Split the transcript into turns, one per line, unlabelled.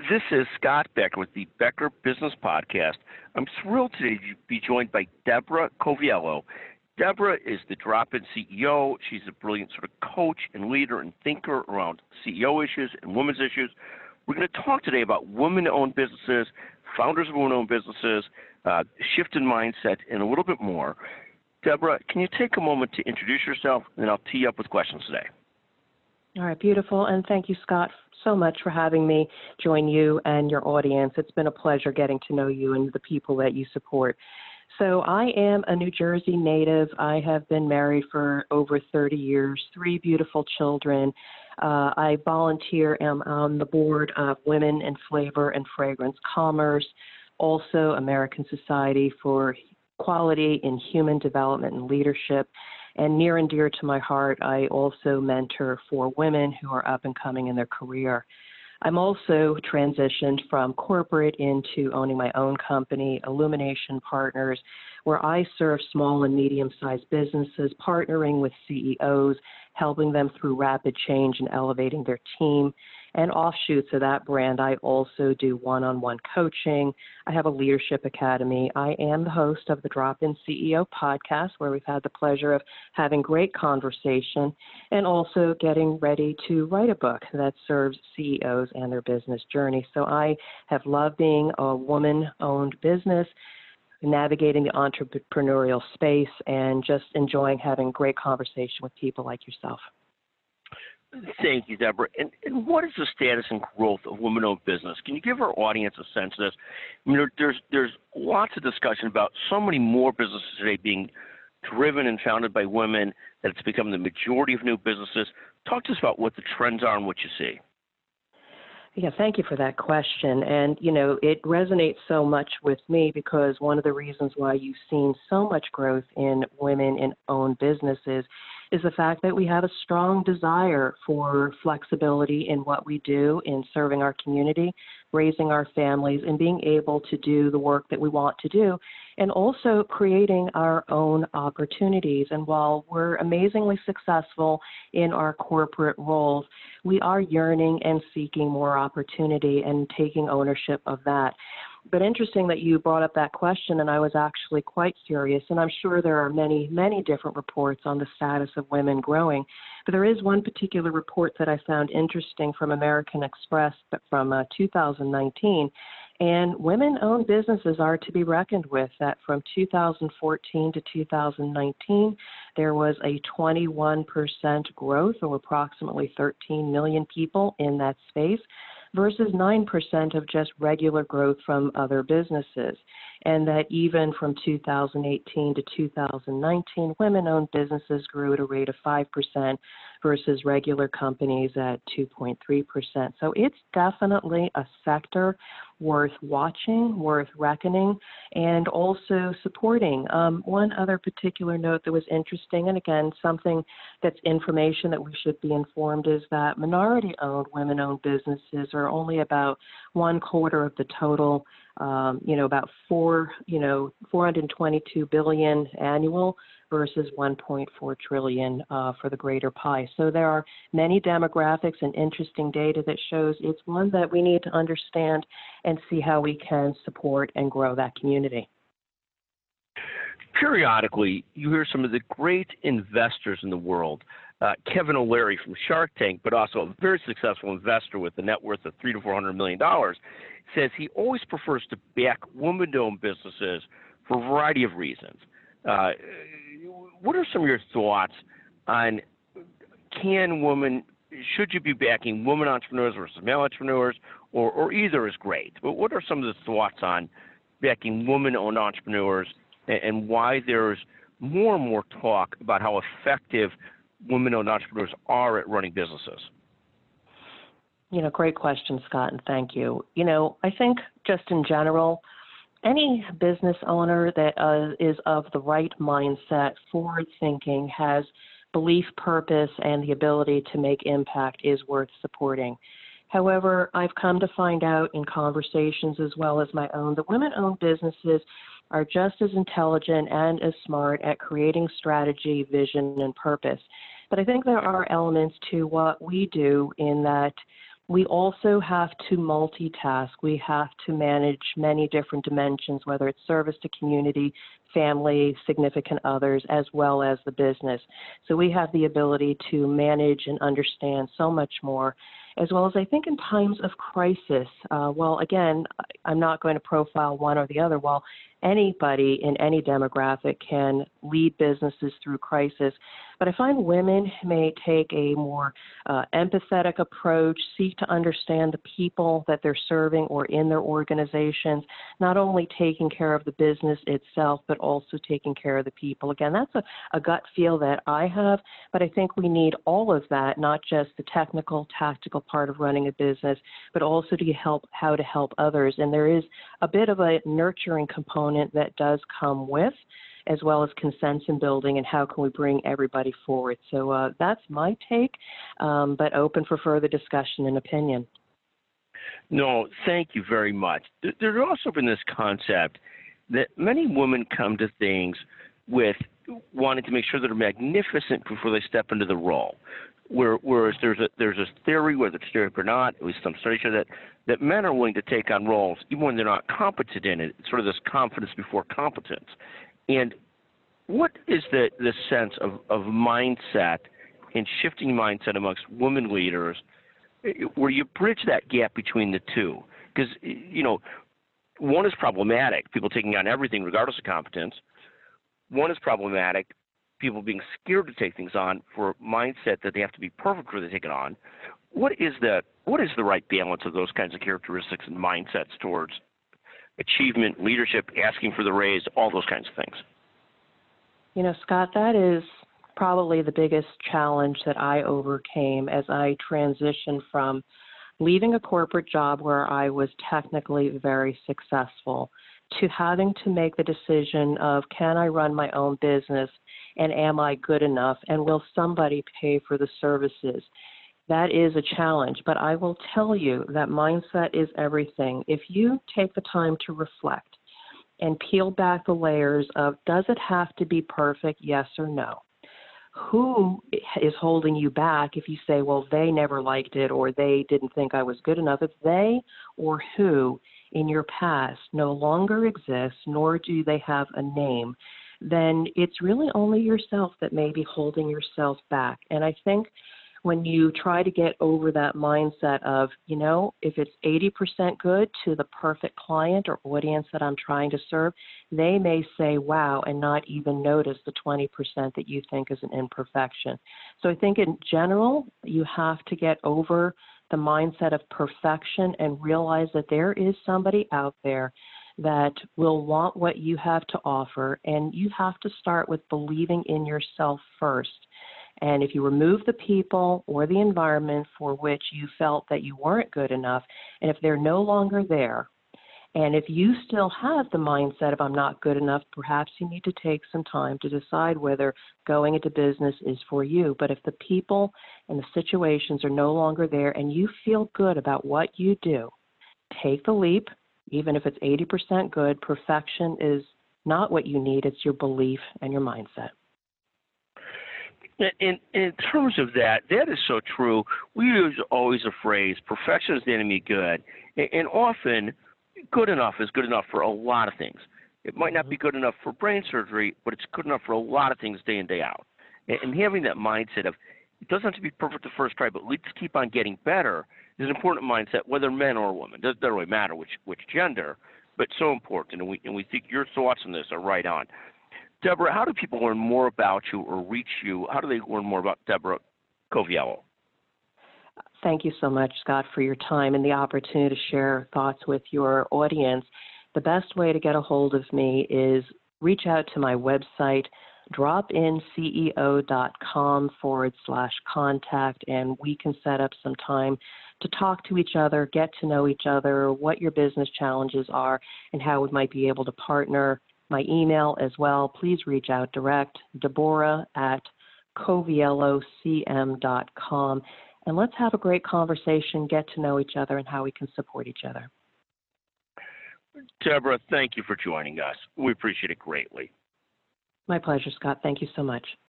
This is Scott Becker with the Becker Business Podcast. I'm thrilled today to be joined by Deborah Coviello. Deborah is the Drop-In CEO. She's a brilliant sort of coach and leader and thinker around CEO issues and women's issues. We're going to talk today about women-owned businesses, founders of women-owned businesses, shift in mindset, and a little bit more. Deborah, can you take a moment to introduce yourself, and then I'll tee up with questions today.
All right, beautiful. And thank you, Scott, so much for having me join you and your audience. It's been a pleasure getting to know you and the people that you support. So I am a New Jersey native. I have been married for over 30 years, 3 beautiful children. I volunteer, am on the board of Women in Flavor and Fragrance Commerce, also American Society for Quality in Human Development and Leadership. And near and dear to my heart, I also mentor for women who are up and coming in their career. I'm also transitioned from corporate into owning my own company, Illumination Partners, where I serve small and medium-sized businesses, partnering with CEOs, helping them through rapid change and elevating their team. And offshoots of that brand, I also do one-on-one coaching. I have a leadership academy. I am the host of the Drop-In CEO podcast, where we've had the pleasure of having great conversation and also getting ready to write a book that serves CEOs and their business journey. So I have loved being a woman-owned business, navigating the entrepreneurial space, and just enjoying having great conversation with people like yourself.
Thank you, Deborah. And what is the status and growth of women-owned business? Can you give our audience a sense of this? I mean, there's lots of discussion about so many more businesses today being driven and founded by women that it's become the majority of new businesses. Talk to us about what the trends are and what you see.
Yeah, thank you for that question. And, it resonates so much with me because one of the reasons why you've seen so much growth in women in owned businesses is the fact that we have a strong desire for flexibility in what we do in serving our community, raising our families, and being able to do the work that we want to do, and also creating our own opportunities. And while we're amazingly successful in our corporate roles, we are yearning and seeking more opportunity and taking ownership of that. But interesting that you brought up that question, and I was actually quite curious, and I'm sure there are many, many different reports on the status of women growing, but there is one particular report that I found interesting from American Express from 2019, and women-owned businesses are to be reckoned with. That from 2014 to 2019, there was a 21% growth, or approximately 13 million people in that space, versus 9% of just regular growth from other businesses. And that even from 2018 to 2019, women-owned businesses grew at a rate of 5% versus regular companies at 2.3%. So it's definitely a sector worth watching, worth reckoning, and also supporting. One other particular note that was interesting, and again, something that's information that we should be informed, is that minority-owned, women-owned businesses are only about 1/4 of the total, about 422 billion annual versus 1.4 trillion for the greater pie. So there are many demographics and interesting data that shows it's one that we need to understand and see how we can support and grow that community.
Periodically, you hear some of the great investors in the world, Kevin O'Leary from Shark Tank, but also a very successful investor with a net worth of $300 to $400 million, says he always prefers to back women-owned businesses for a variety of reasons. What are some of your thoughts on should you be backing women entrepreneurs versus male entrepreneurs, or either is great? But what are some of the thoughts on backing women-owned entrepreneurs and why there's more and more talk about how effective women-owned entrepreneurs are at running businesses?
Great question, Scott, and thank you. I think just in general, any business owner that is of the right mindset, forward thinking, has belief, purpose, and the ability to make impact is worth supporting. However, I've come to find out in conversations as well as my own that women-owned businesses are just as intelligent and as smart at creating strategy, vision, and purpose. But I think there are elements to what we do in that we also have to multitask. We have to manage many different dimensions, whether it's service to community, family, significant others, as well as the business. So we have the ability to manage and understand so much more, as well as I think in times of crisis. Well, again, I'm not going to profile one or the other. While anybody in any demographic can lead businesses through crisis, but I find women may take a more empathetic approach, seek to understand the people that they're serving or in their organizations, not only taking care of the business itself, but also taking care of the people. Again, that's a gut feel that I have, but I think we need all of that, not just the technical, tactical part of running a business, but also to help how to help others. And there is a bit of a nurturing component that does come with, as well as consensus building and how can we bring everybody forward. So that's my take, but open for further discussion and opinion.
No, thank you very much. There's also been this concept that many women come to things with wanting to make sure that they're magnificent before they step into the role. Whereas there's a theory, whether it's theory or not, at least some studies show that men are willing to take on roles even when they're not competent in it. It's sort of this confidence before competence. And what is the sense of mindset and shifting mindset amongst women leaders where you bridge that gap between the two? Because, one is problematic, people taking on everything regardless of competence. One is problematic, people being scared to take things on for a mindset that they have to be perfect before they take it on. What is the right balance of those kinds of characteristics and mindsets towards achievement, leadership, asking for the raise, all those kinds of things?
Scott, that is probably the biggest challenge that I overcame as I transitioned from leaving a corporate job where I was technically very successful to having to make the decision of, can I run my own business and am I good enough and will somebody pay for the services? That is a challenge, but I will tell you that mindset is everything. If you take the time to reflect and peel back the layers of, does it have to be perfect, yes or no? Who is holding you back if you say, well, they never liked it or they didn't think I was good enough? If they or who in your past no longer exists, nor do they have a name, then it's really only yourself that may be holding yourself back. And I think when you try to get over that mindset of, if it's 80% good to the perfect client or audience that I'm trying to serve, they may say, wow, and not even notice the 20% that you think is an imperfection. So I think in general, you have to get over the mindset of perfection and realize that there is somebody out there that will want what you have to offer, and you have to start with believing in yourself first. And if you remove the people or the environment for which you felt that you weren't good enough, and if they're no longer there, and if you still have the mindset of I'm not good enough, perhaps you need to take some time to decide whether going into business is for you. But if the people and the situations are no longer there and you feel good about what you do, take the leap. Even if it's 80% good, perfection is not what you need. It's your belief and your mindset.
In terms of that is so true. We use always a phrase, perfection is the enemy of good. And often, good enough is good enough for a lot of things. It might not be good enough for brain surgery, but it's good enough for a lot of things day in, day out. And having that mindset of, it doesn't have to be perfect the first try, but let's keep on getting better is an important mindset, whether men or women. It doesn't really matter which gender, but so important. And we think your thoughts on this are right on. Deborah, how do people learn more about you or reach you? How do they learn more about Deborah Coviello?
Thank you so much, Scott, for your time and the opportunity to share thoughts with your audience. The best way to get a hold of me is reach out to my website, dropinceo.com/contact, and we can set up some time to talk to each other, get to know each other, what your business challenges are, and how we might be able to partner. My email as well, please reach out direct, Deborah@coviellocm.com, and let's have a great conversation, get to know each other, and how we can support each other.
Deborah, thank you for joining us. We appreciate it greatly.
My pleasure, Scott. Thank you so much.